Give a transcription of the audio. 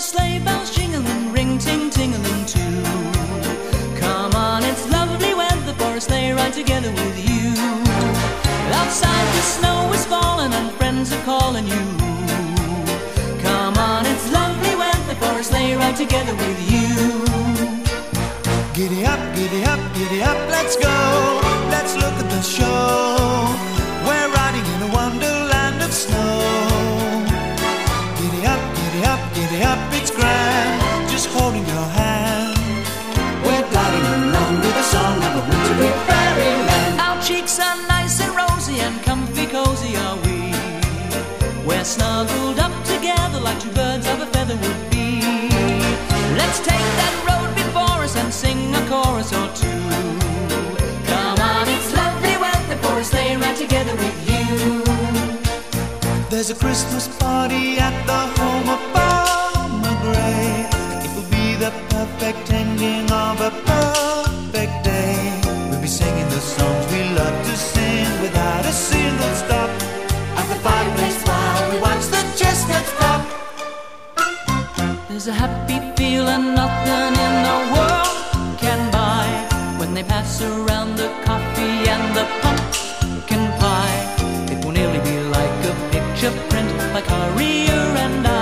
sleigh bells jingling, ring ting tingling too. Come on, it's lovely weather for a sleigh ride together with you. Outside the snow is falling and friends are calling you. Come on, it's lovely weather for a sleigh ride together with you. Giddy up, giddy up, giddy up, let's go. Let's look at the show. We're riding in a wonderland of snow. Giddy up, giddy up, giddy up, it's grand. Just holding your hand. We're gliding along with the song of a wintry fairyland. Our cheeks are nice and rosy and comfy cozy are we. We're snuggled up together like two birds of a feather would be. Let's take that road before us and sing a chorus or two. Come on, it's lovely weather for a sleigh ride together with you. There's a Christmas party at the home of Farmer Gray. It will be the perfect ending of a perfect day. We'll be singing the songs we love to sing without a single stop. At the fireplace while we watch the chestnuts pop. There's a happy feeling nothing in the world can buy when they pass around the coffee and the pumpkin pie. It will nearly be like a picture print by Currier and I.